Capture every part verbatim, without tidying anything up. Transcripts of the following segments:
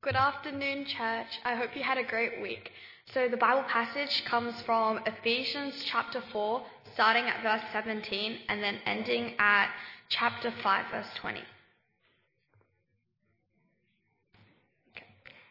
Good afternoon, church. I hope you had a great week. So the Bible passage comes from Ephesians chapter four, starting at verse seventeen, and then ending at chapter five, verse twenty. Okay.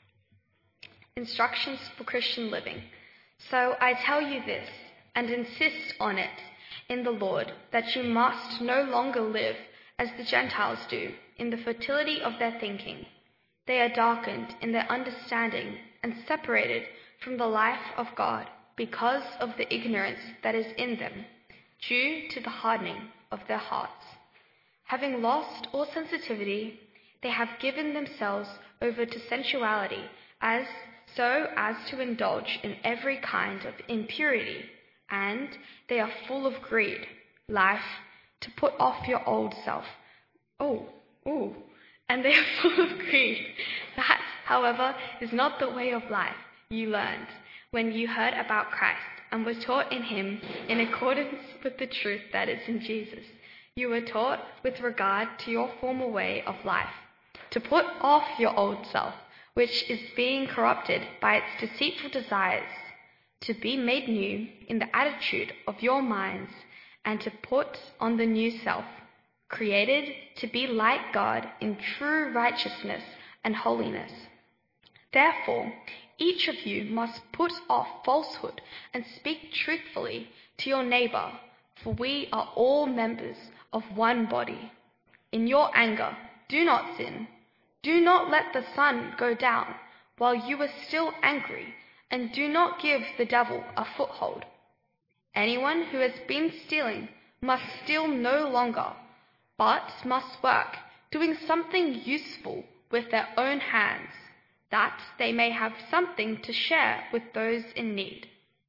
Instructions for Christian living. So I tell you this, and insist on it in the Lord, that you must no longer live as the Gentiles do, in the fertility of their thinking. They are darkened in their understanding and separated from the life of God because of the ignorance that is in them, due to the hardening of their hearts. Having lost all sensitivity, they have given themselves over to sensuality, as so as to indulge in every kind of impurity, and they are full of greed, life, to put off your old self. Oh, ooh. And they are full of greed. That, however, is not the way of life you learned when you heard about Christ and were taught in him in accordance with the truth that is in Jesus. You were taught with regard to your former way of life, to put off your old self, which is being corrupted by its deceitful desires, to be made new in the attitude of your minds, and to put on the new self, created to be like God in true righteousness and holiness. Therefore, each of you must put off falsehood and speak truthfully to your neighbor, for we are all members of one body. In your anger, do not sin. Do not let the sun go down while you are still angry, and do not give the devil a foothold. Anyone who has been stealing must steal no longer, but must work, doing something useful with their own hands, that they may have something to share with those in need.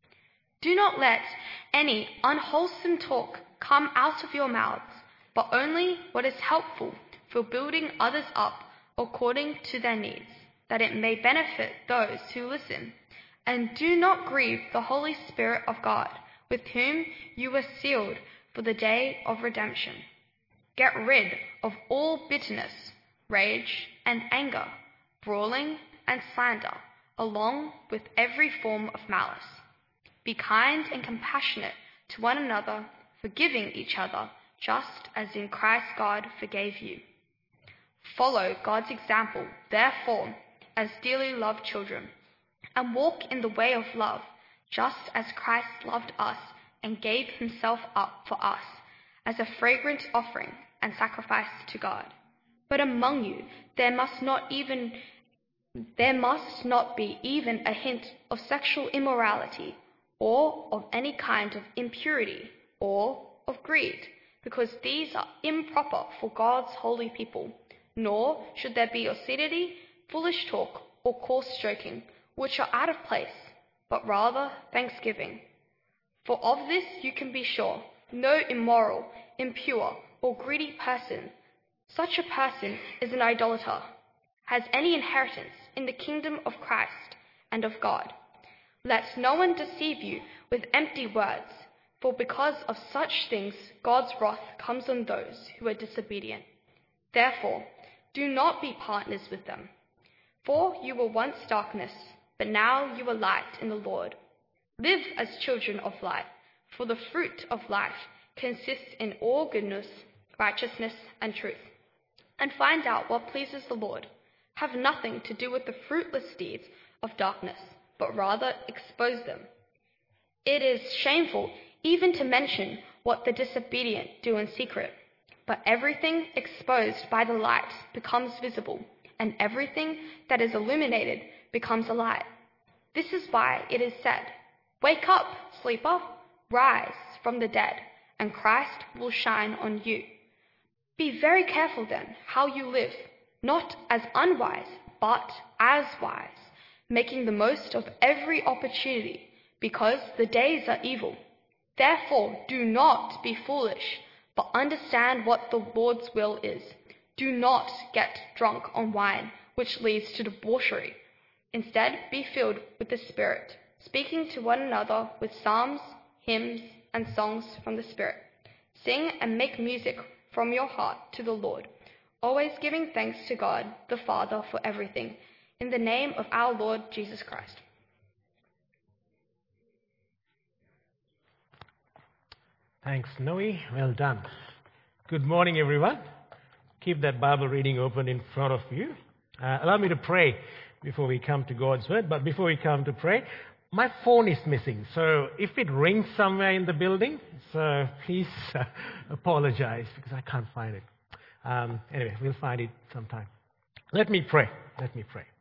Do not let any unwholesome talk come out of your mouths, but only what is helpful for building others up according to their needs, that it may benefit those who listen. And do not grieve the Holy Spirit of God, with whom you were sealed for the day of redemption. Get rid of all bitterness, rage, and anger, brawling, and slander, along with every form of malice. Be kind and compassionate to one another, forgiving each other, just as in Christ God forgave you. Follow God's example, therefore, as dearly loved children, and walk in the way of love, just as Christ loved us and gave himself up for us, as a fragrant offering and sacrifice to God. But among you there must not even there must not be even a hint of sexual immorality, or of any kind of impurity, or of greed, because these are improper for God's holy people. Nor should there be obscenity, foolish talk, or coarse joking, which are out of place, but rather thanksgiving. For of this you can be sure, no immoral, impure, or greedy person, such a person is an idolater, has any inheritance in the kingdom of Christ and of God. Let no one deceive you with empty words, for because of such things God's wrath comes on those who are disobedient. Therefore, do not be partners with them. For you were once darkness, but now you are light in the Lord. Live as children of light, for the fruit of life consists in all goodness, righteousness, and truth. And find out what pleases the Lord. Have nothing to do with the fruitless deeds of darkness, but rather expose them. It is shameful even to mention what the disobedient do in secret. But everything exposed by the light becomes visible, and everything that is illuminated becomes a light. This is why it is said, "Wake up, sleeper, rise from the dead, and Christ will shine on you." Be very careful then how you live, not as unwise, but as wise, making the most of every opportunity, because the days are evil. Therefore do not be foolish, but understand what the Lord's will is. Do not get drunk on wine, which leads to debauchery. Instead, be filled with the Spirit, speaking to one another with psalms, hymns, and songs from the Spirit. Sing and make music from your heart to the Lord, always giving thanks to God the Father for everything, in the name of our Lord Jesus Christ. Thanks, Noe. Well done. Good morning, everyone. Keep that Bible reading open in front of you. Uh, allow me to pray before we come to God's Word. But before we come to pray, my phone is missing. So if it rings somewhere in the building, so please uh, apologize because I can't find it. Um, anyway, we'll find it sometime. Let me pray. Let me pray.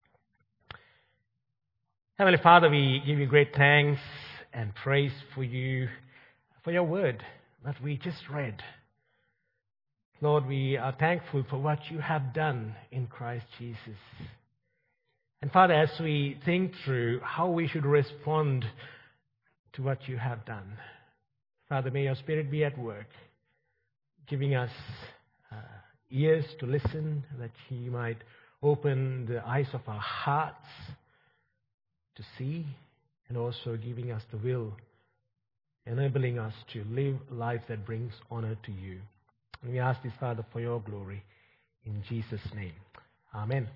Heavenly Father, we give you great thanks and praise for you, for your word that we just read. Lord, we are thankful for what you have done in Christ Jesus. And Father, as we think through how we should respond to what you have done, Father, may your Spirit be at work, giving us uh, ears to listen, that he might open the eyes of our hearts to see, and also giving us the will, enabling us to live a life that brings honor to you. And we ask this, Father, for your glory, in Jesus' name. Amen.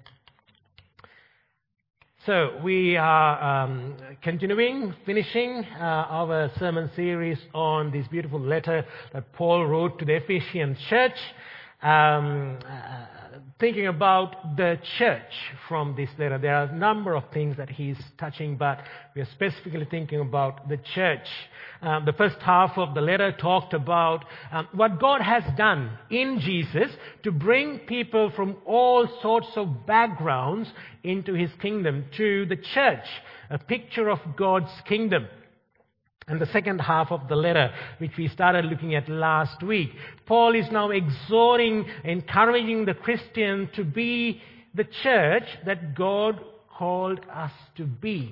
So we are um, continuing, finishing uh, our sermon series on this beautiful letter that Paul wrote to the Ephesian church, um, uh, thinking about the church from this letter. There are a number of things that he's touching, but we are specifically thinking about the church. Um, the first half of the letter talked about um, what God has done in Jesus to bring people from all sorts of backgrounds into his kingdom, to the church, a picture of God's kingdom. And the second half of the letter, which we started looking at last week, Paul is now exhorting, encouraging the Christian to be the church that God called us to be.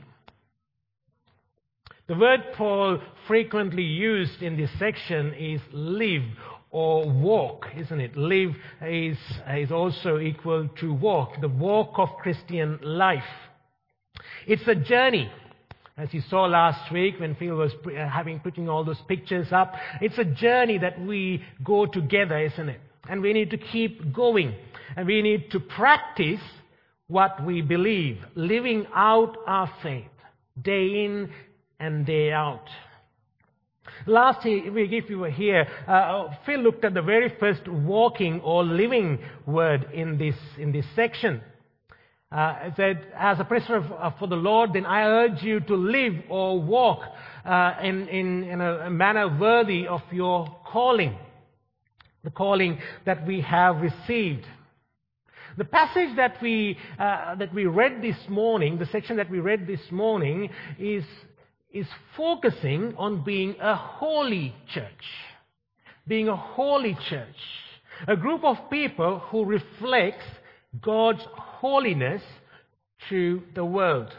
The word Paul frequently used in this section is live or walk, isn't it? Live is, is also equal to walk, the walk of Christian life. It's a journey. As you saw last week when Phil was having putting all those pictures up, it's a journey that we go together, isn't it? And we need to keep going. And we need to practice what we believe, living out our faith, day in and day out. Last week, if you were here, uh, Phil looked at the very first walking or living word in this, in this section. Uh, it said, as a prisoner of, uh, for the Lord, then I urge you to live or walk uh, in, in, in a manner worthy of your calling, the calling that we have received. The passage that we uh, that we read this morning, the section that we read this morning, is is focusing on being a holy church, being a holy church, a group of people who reflects God's holiness to the world.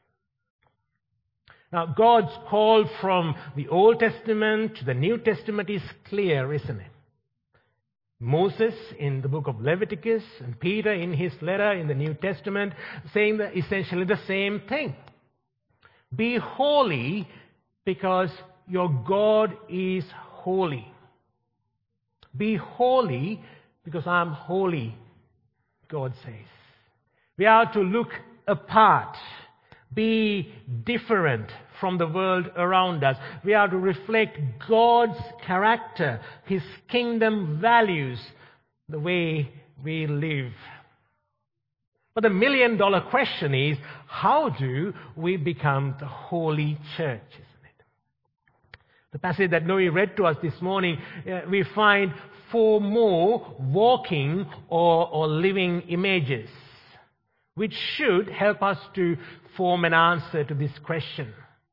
Now, God's call from the Old Testament to the New Testament is clear, isn't it? Moses in the book of Leviticus and Peter in his letter in the New Testament saying that essentially the same thing. Be holy because your God is holy. Be holy because I'm holy, God says. We are to look apart, be different from the world around us. We are to reflect God's character, his kingdom values, the way we live. But the million dollar question is, how do we become the holy church, isn't it? The passage that Noe read to us this morning, uh, we find four more walking or, or living images, which should help us to form an answer to this question.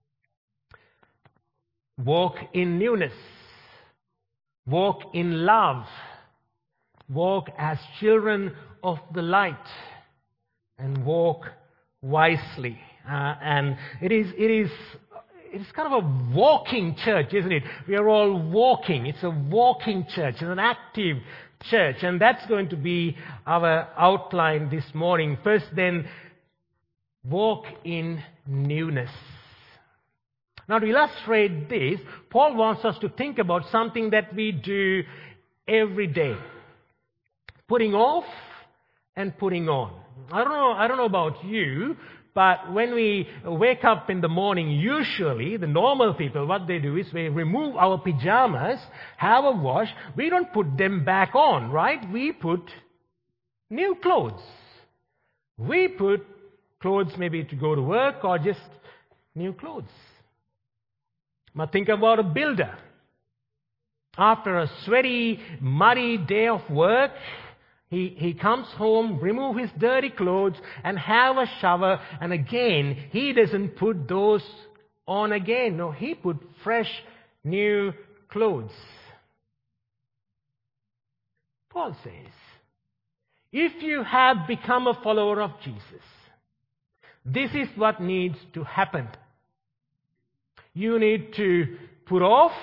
Walk in newness. Walk in love. Walk as children of the light. And walk wisely. Uh, and it is, it is, it is kind of a walking church, isn't it? We are all walking. It's a walking church. It's an active church. And that's going to be our outline this morning. First then, walk in newness. Now, to illustrate this, Paul wants us to think about something that we do every day. Putting off and putting on. I don't know, I don't know about you, but when we wake up in the morning, usually the normal people, what they do is we remove our pajamas, have a wash. We don't put them back on, right? We put new clothes. We put clothes maybe to go to work or just new clothes. But think about a builder. After a sweaty, muddy day of work, he, he comes home, remove his dirty clothes and have a shower, and again, he doesn't put those on again. No, he put fresh, new clothes. Paul says, if you have become a follower of Jesus, this is what needs to happen. You need to put off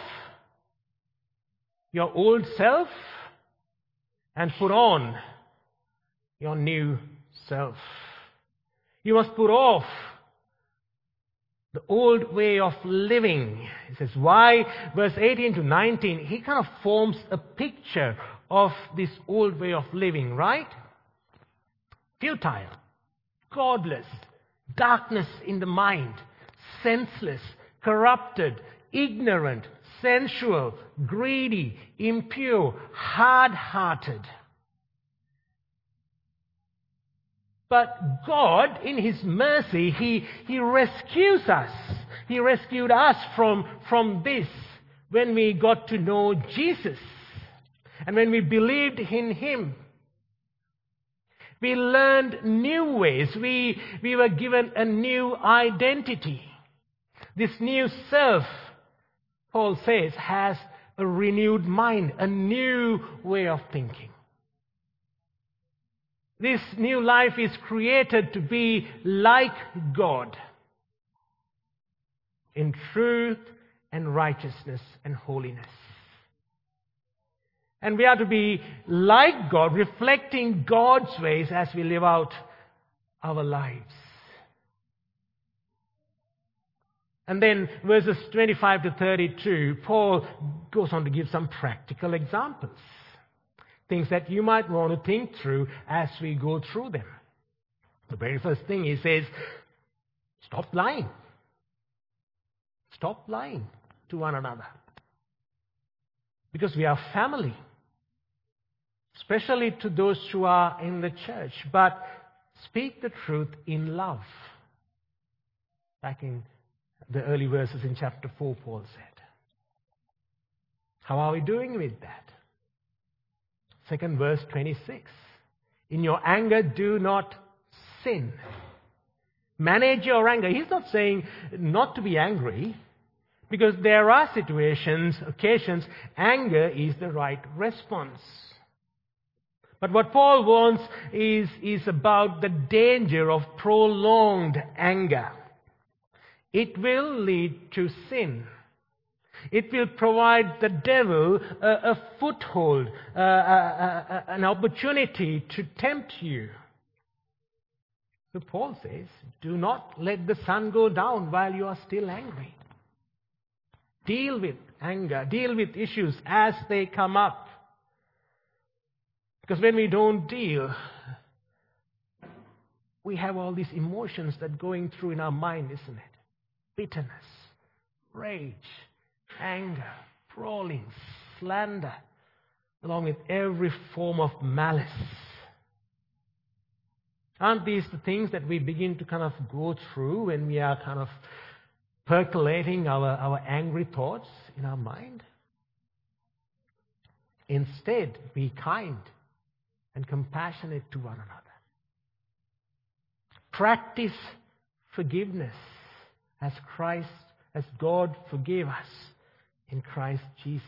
your old self and put on your new self. You must put off the old way of living. He says, why? Verse eighteen to nineteen, he kind of forms a picture of this old way of living, right? Futile, godless, darkness in the mind, senseless, corrupted, ignorant, sensual, greedy, impure, hard-hearted. But God, in His mercy, He, He rescues us. He rescued us from, from this when we got to know Jesus. And when we believed in Him. We learned new ways. We, we were given a new identity. This new self, Paul says, has a renewed mind, a new way of thinking. This new life is created to be like God in truth and righteousness and holiness. And we are to be like God, reflecting God's ways as we live out our lives. And then verses twenty-five to thirty-two, Paul goes on to give some practical examples. Things that you might want to think through as we go through them. The very first thing he says, stop lying. Stop lying to one another. Because we are family. Especially to those who are in the church. But speak the truth in love. Back in the early verses in chapter four, Paul said. How are we doing with that? Second verse twenty-six. In your anger, do not sin. Manage your anger. He's not saying not to be angry, because there are situations, occasions, anger is the right response. But what Paul wants is, is about the danger of prolonged anger. It will lead to sin. It will provide the devil a, a foothold, a, a, a, an opportunity to tempt you. So Paul says, do not let the sun go down while you are still angry. Deal with anger, deal with issues as they come up. Because when we don't deal, we have all these emotions that are going through in our mind, isn't it? Bitterness, rage, anger, brawling, slander, along with every form of malice. Aren't these the things that we begin to kind of go through when we are kind of percolating our, our angry thoughts in our mind? Instead, be kind and compassionate to one another. Practice forgiveness as Christ, as God forgave us in Christ Jesus.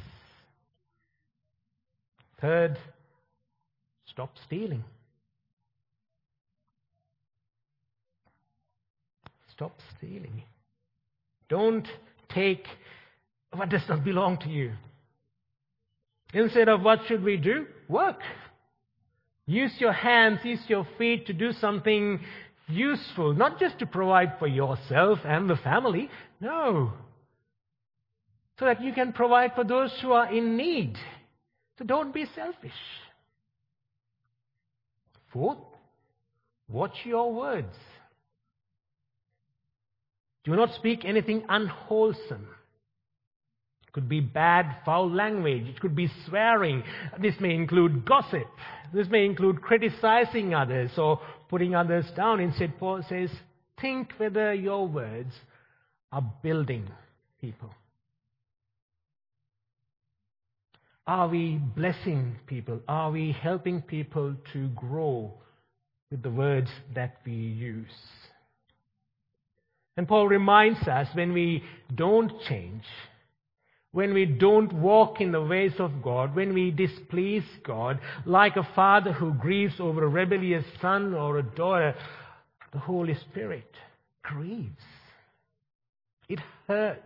Third, stop stealing. Stop stealing. Don't take what does not belong to you. Instead of what should we do? Work. Use your hands, use your feet to do something useful, not just to provide for yourself and the family. No. So that you can provide for those who are in need. So don't be selfish. Fourth, Watch your words. Do not speak anything unwholesome. It could be bad, foul language. It could be swearing. This may include gossip. This may include criticizing others or putting others down. Instead, Paul says, think whether your words are building people. Are we blessing people? Are we helping people to grow with the words that we use? And Paul reminds us, when we don't change, when we don't walk in the ways of God, when we displease God, like a father who grieves over a rebellious son or a daughter, the Holy Spirit grieves. It hurts.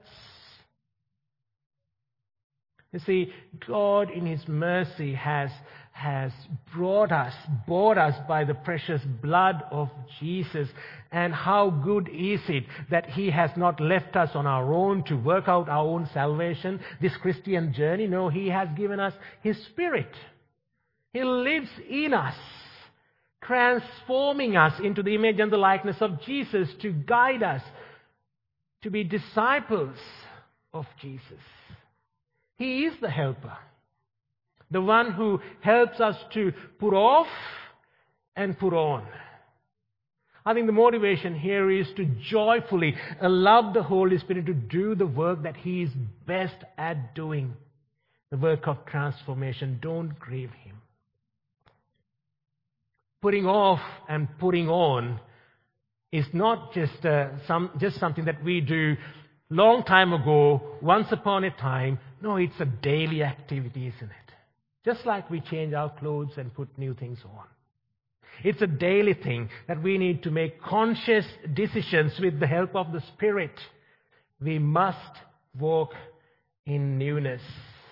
You see, God in His mercy has, has brought us, bought us by the precious blood of Jesus. And how good is it that He has not left us on our own to work out our own salvation, this Christian journey. No, He has given us His Spirit. He lives in us, transforming us into the image and the likeness of Jesus, to guide us, to be disciples of Jesus. He is the helper, the one who helps us to put off and put on. I think the motivation here is to joyfully allow the Holy Spirit to do the work that He is best at doing, the work of transformation. Don't grieve Him. Putting off and putting on is not just uh, some just something that we do long time ago, once upon a time. No, it's a daily activity, isn't it? Just like we change our clothes and put new things on. It's a daily thing that we need to make conscious decisions with the help of the Spirit. We must walk in newness.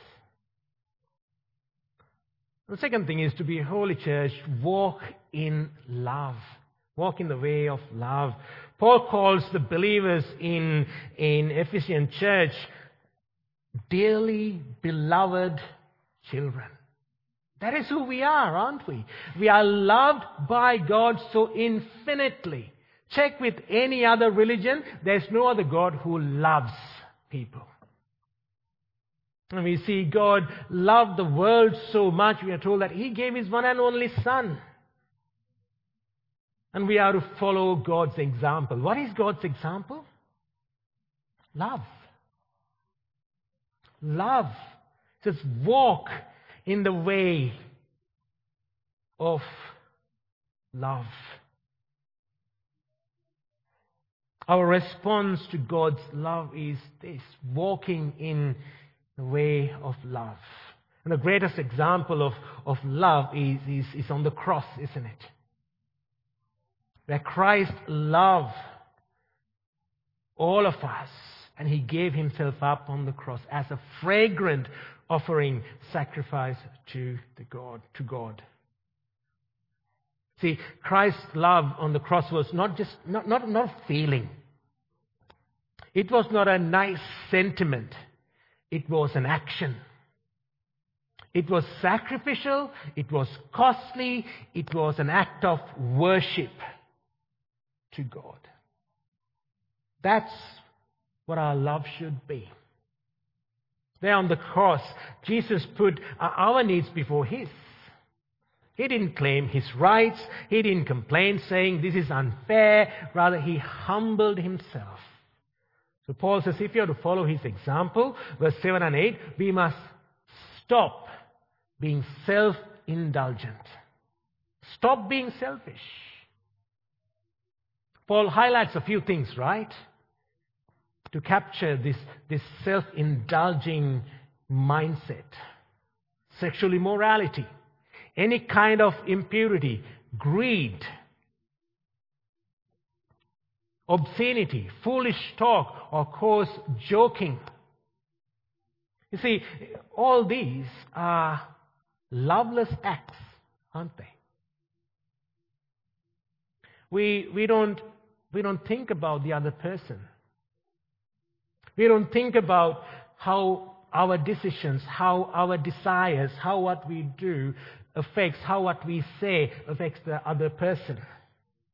The second thing is to be a holy church, walk in love. Walk in the way of love. Paul calls the believers in, in Ephesian church dearly beloved children. That is who we are, aren't we? We are loved by God so infinitely. Check with any other religion. There's no other God who loves people. And we see God loved the world so much, we are told that He gave His one and only Son. And we are to follow God's example. What is God's example? Love. Love. It says walk in the way of love. Our response to God's love is this: walking in the way of love. And the greatest example of, of love is, is, is on the cross, isn't it? Where Christ loved all of us, and He gave Himself up on the cross as a fragrant offering sacrifice to the God, to God. See, Christ's love on the cross was not just not, not, not a feeling. It was not a nice sentiment. It was an action. It was sacrificial. It was costly. It was an act of worship to God. That's what our love should be. There on the cross, Jesus put our needs before His. He didn't claim His rights. He didn't complain saying this is unfair. Rather, He humbled Himself. So Paul says if you are to follow His example, verse seven and eight, we must stop being self-indulgent. Stop being selfish. Paul highlights a few things, right? To capture this, this self-indulging mindset. Sexual immorality, any kind of impurity, greed, obscenity, foolish talk, or coarse joking. You see, all these are loveless acts, aren't they? We, we, don't, we don't think about the other person. We don't think about how our decisions, how our desires, how what we do affects, how what we say affects the other person.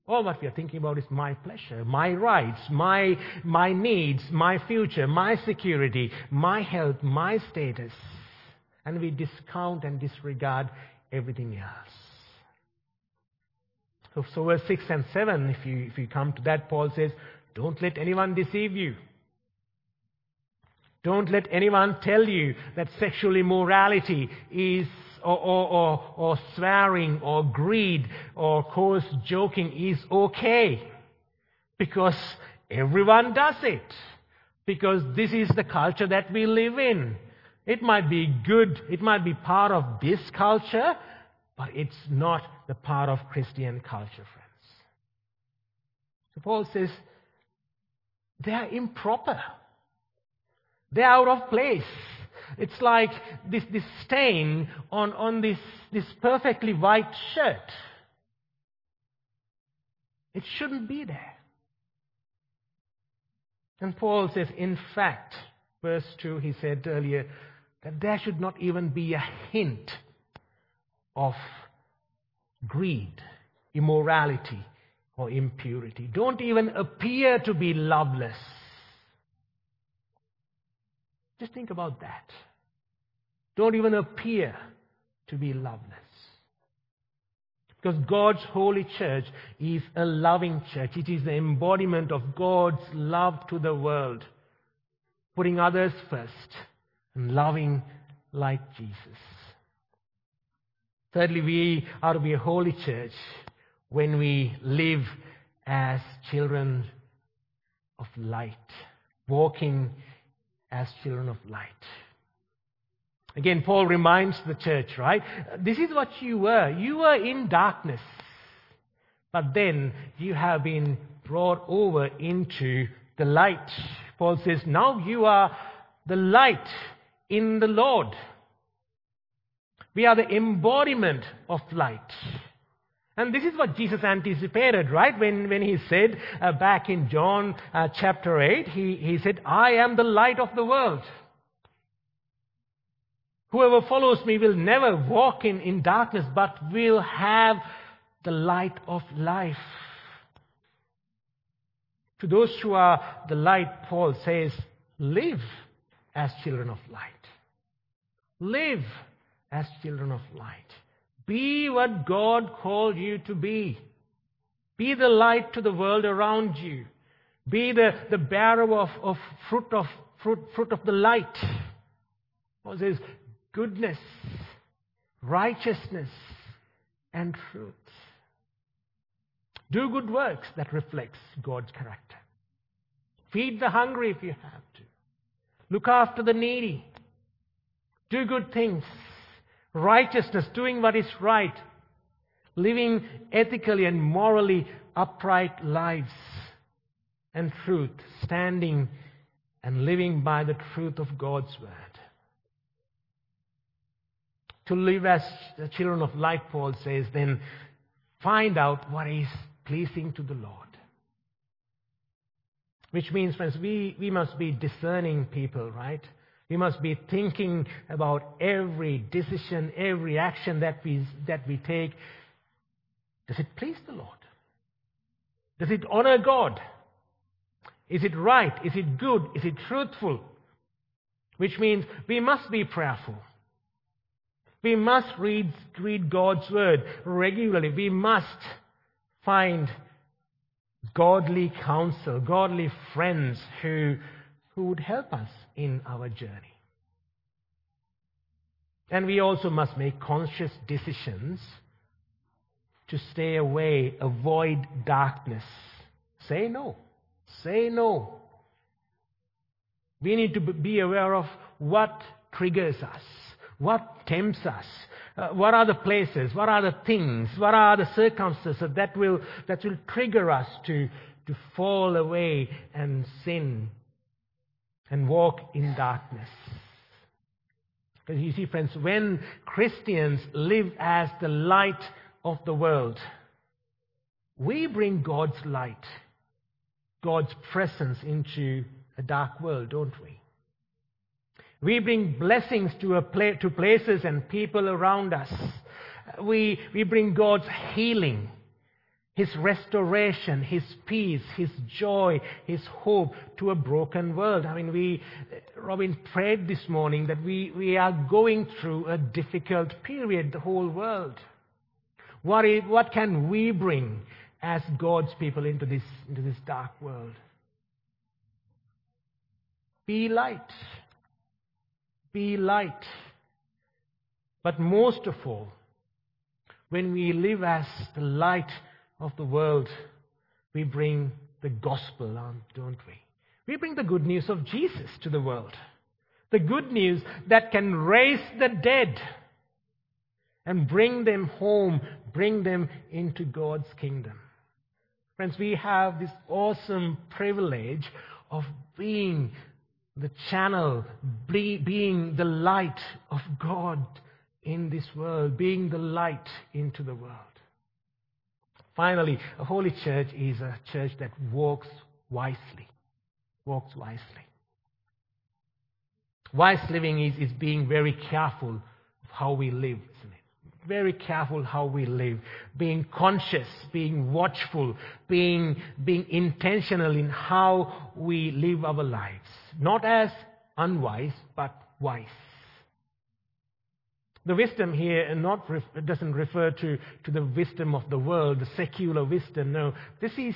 All what we are thinking about is my pleasure, my rights, my, my needs, my future, my security, my health, my status. And we discount and disregard everything else. So, so verse six and seven, if you, if you come to that, Paul says, don't let anyone deceive you. Don't let anyone tell you that sexual immorality is Or, or, or, or swearing, or greed, or coarse joking is okay. Because everyone does it. Because this is the culture that we live in. It might be good, it might be part of this culture, but it's not the part of Christian culture, friends. So Paul says, they are improper. They're out of place. It's like this, this stain on, on this, this perfectly white shirt. It shouldn't be there. And Paul says, in fact, verse two, he said earlier, that there should not even be a hint of greed, immorality, or impurity. Don't even appear to be loveless. Just think about that. Don't even appear to be loveless. Because God's holy church is a loving church. It is the embodiment of God's love to the world. Putting others first and loving like Jesus. Thirdly, we are to be a holy church when we live as children of light. Walking as children of light. Again, Paul reminds the church, right? This is what you were. You were in darkness. But then you have been brought over into the light. Paul says, now you are the light in the Lord. We are the embodiment of light. And this is what Jesus anticipated, right? When, when he said uh, back in John uh, chapter eight, he, he said, I am the light of the world. Whoever follows me will never walk in, in darkness, but will have the light of life. To those who are the light, Paul says, live as children of light. Live as children of light. Be what God called you to be. Be the light to the world around you. Be the, the bearer of, of fruit of fruit, fruit of the light. Paul says, goodness, righteousness, and truth. Do good works that reflects God's character. Feed the hungry if you have to. Look after the needy. Do good things. Righteousness, doing what is right. Living ethically and morally upright lives. And truth, standing and living by the truth of God's word. To live as the children of light, Paul says, then find out what is pleasing to the Lord. Which means, friends, we, we must be discerning people, right? We must be thinking about every decision, every action that we, that we take. Does it please the Lord? Does it honor God? Is it right? Is it good? Is it truthful? Which means we must be prayerful. We must read, read God's word regularly. We must find godly counsel, godly friends who, who would help us in our journey. And we also must make conscious decisions to stay away, avoid darkness. Say no. Say no. We need to be aware of what triggers us, what tempts us, uh, what are the places, what are the things, what are the circumstances that will that will trigger us to, to fall away and sin and walk in darkness. Because you see, friends, when Christians live as the light of the world, we bring God's light, God's presence into a dark world, don't we? We bring blessings to, a pla- to places and people around us. We, we bring God's healing His restoration, His peace, His joy, His hope to a broken world. I mean, we, Robin prayed this morning that we, we are going through a difficult period, the whole world. What is, what can we bring as God's people into this, into this dark world? Be light. Be light. But most of all, when we live as the light of the world, we bring the gospel on, don't we? We bring the good news of Jesus to the world. The good news that can raise the dead and bring them home, bring them into God's kingdom. Friends, we have this awesome privilege of being the channel, be, being the light of God in this world, being the light into the world. Finally, a holy church is a church that walks wisely. Walks wisely. Wise living is, is being very careful of how we live, isn't it? Very careful how we live. Being conscious, being watchful, being, being intentional in how we live our lives. Not as unwise, but wise. The wisdom here not ref, doesn't refer to, to the wisdom of the world, the secular wisdom. No, this is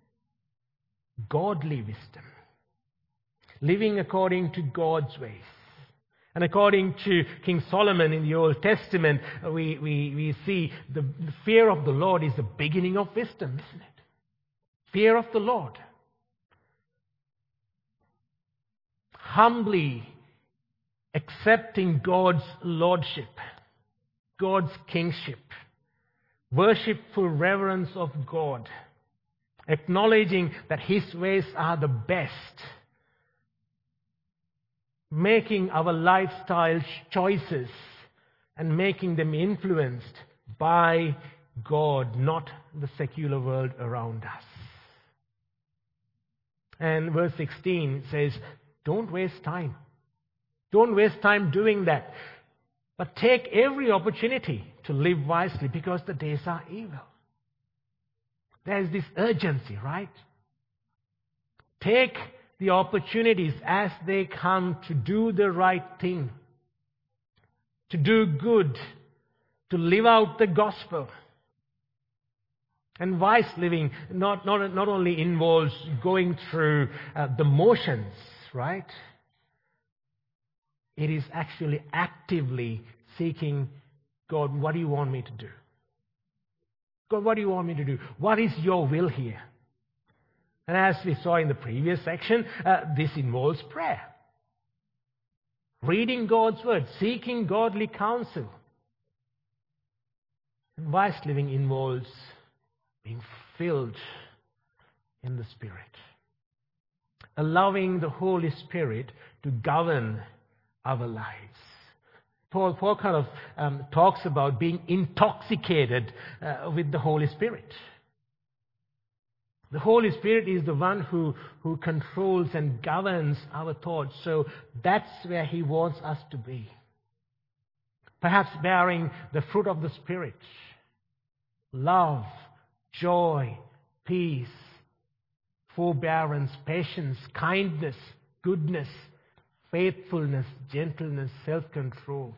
godly wisdom. Living according to God's ways. And according to King Solomon in the Old Testament, we, we, we see the, the fear of the Lord is the beginning of wisdom, isn't it? Fear of the Lord. Humbly accepting God's lordship, God's kingship, worshipful reverence of God, acknowledging that His ways are the best, making our lifestyle choices and making them influenced by God, not the secular world around us. And verse sixteen says, don't waste time. Don't waste time doing that. But take every opportunity to live wisely because the days are evil. There's this urgency, right? Take the opportunities as they come to do the right thing, to do good, to live out the gospel. And wise living not, not, not only involves going through uh, the motions, right? It is actually actively seeking, God, what do you want me to do? God, what do you want me to do? What is your will here? And as we saw in the previous section, uh, this involves prayer. Reading God's word, seeking godly counsel. And wise living involves being filled in the Spirit. Allowing the Holy Spirit to govern our lives. Paul, Paul kind of um, talks about being intoxicated uh, with the Holy Spirit. The Holy Spirit is the one who, who controls and governs our thoughts. So that's where He wants us to be. Perhaps bearing the fruit of the Spirit. Love, joy, peace, forbearance, patience, kindness, goodness, faithfulness, gentleness, self-control.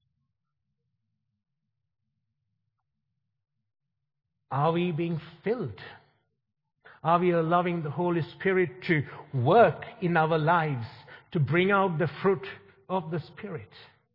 Are we being filled? Are we allowing the Holy Spirit to work in our lives to bring out the fruit of the Spirit?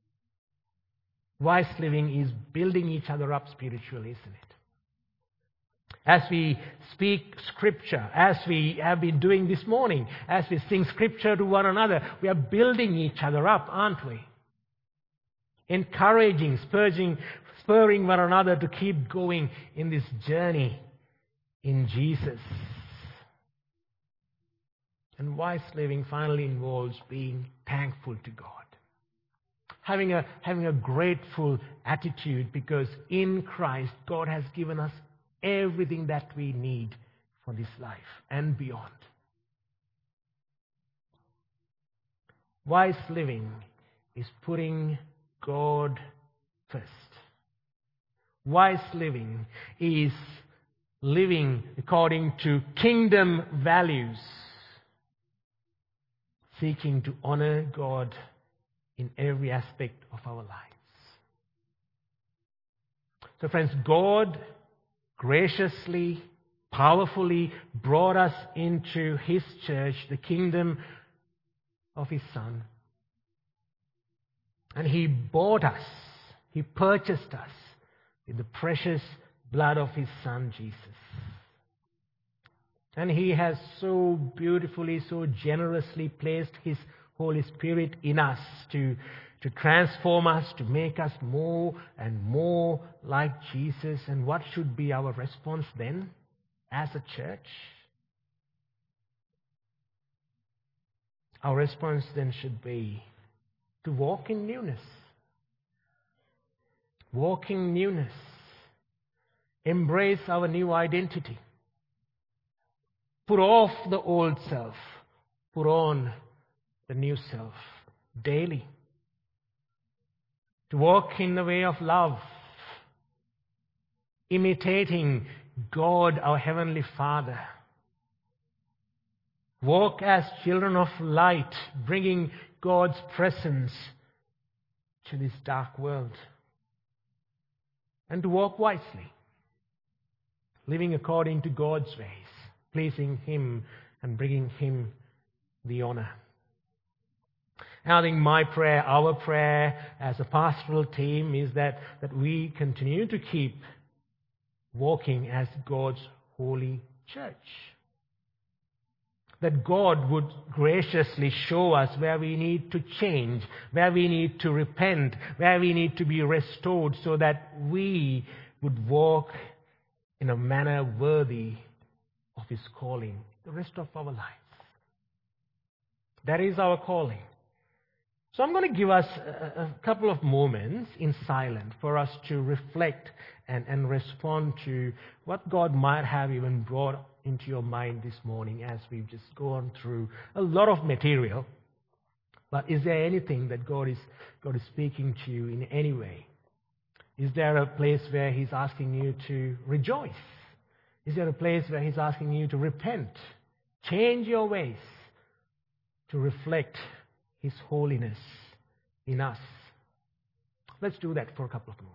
Wise living is building each other up spiritually, isn't it? As we speak Scripture, as we have been doing this morning, as we sing Scripture to one another, we are building each other up, aren't we? Encouraging, spurring, spurring one another to keep going in this journey in Jesus. And wise living finally involves being thankful to God. Having a, having a grateful attitude because in Christ, God has given us everything that we need for this life and beyond. Wise living is putting God first. Wise living is living according to kingdom values, seeking to honor God in every aspect of our lives. So friends, God graciously, powerfully brought us into His church, the kingdom of His Son. And He bought us, He purchased us with the precious blood of His Son, Jesus. And He has so beautifully, so generously placed His Holy Spirit in us to, to transform us, to make us more and more like Jesus. And what should be our response then as a church? Our response then should be to walk in newness. Walk in newness. Embrace our new identity. Put off the old self. Put on the new self daily. To walk in the way of love. Imitating God, our Heavenly Father. Walk as children of light, bringing God's presence to this dark world. And to walk wisely, living according to God's ways, pleasing Him and bringing Him the honor. And I think my prayer, our prayer as a pastoral team is that, that we continue to keep walking as God's holy church. That God would graciously show us where we need to change, where we need to repent, where we need to be restored, so that we would walk in a manner worthy of His calling the rest of our lives. That is our calling. So I'm going to give us a, a couple of moments in silence for us to reflect and, and respond to what God might have even brought into your mind this morning as we've just gone through a lot of material. But is there anything that God is, God is speaking to you in any way? Is there a place where He's asking you to rejoice? Is there a place where He's asking you to repent? Change your ways to reflect His holiness in us. Let's do that for a couple of moments.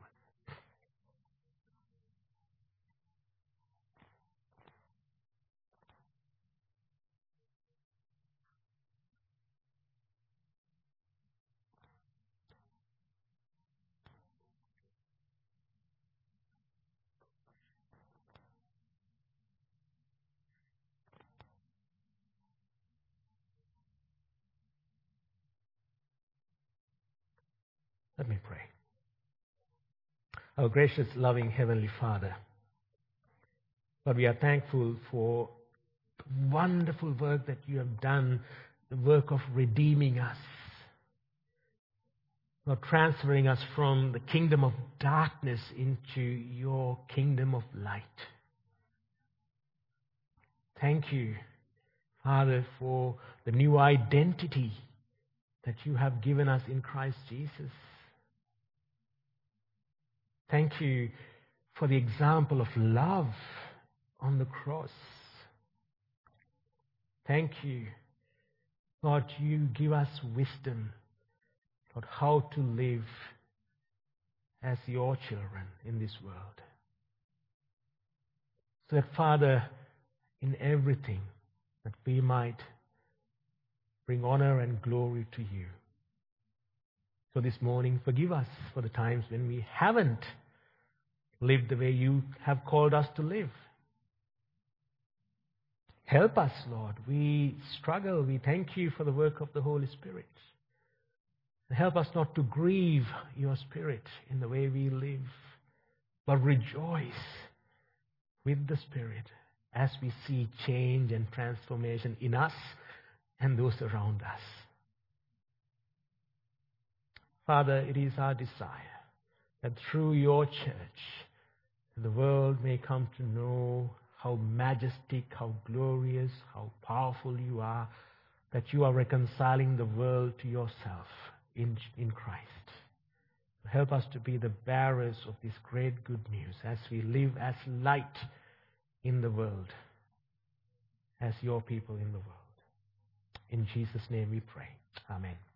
Let me pray. Our gracious, loving Heavenly Father, Lord, we are thankful for the wonderful work that You have done, the work of redeeming us, Lord, transferring us from the kingdom of darkness into Your kingdom of light. Thank You, Father, for the new identity that You have given us in Christ Jesus. Thank You for the example of love on the cross. Thank You, Lord, You give us wisdom, Lord, how to live as Your children in this world. So that, Father, in everything, that we might bring honor and glory to You. So this morning, forgive us for the times when we haven't lived the way You have called us to live. Help us, Lord. We struggle. We thank You for the work of the Holy Spirit. And help us not to grieve Your Spirit in the way we live, but rejoice with the Spirit as we see change and transformation in us and those around us. Father, it is our desire that through Your church, the world may come to know how majestic, how glorious, how powerful You are, that You are reconciling the world to Yourself in, in Christ. Help us to be the bearers of this great good news as we live as light in the world as your people in the world. In Jesus' name we pray. Amen.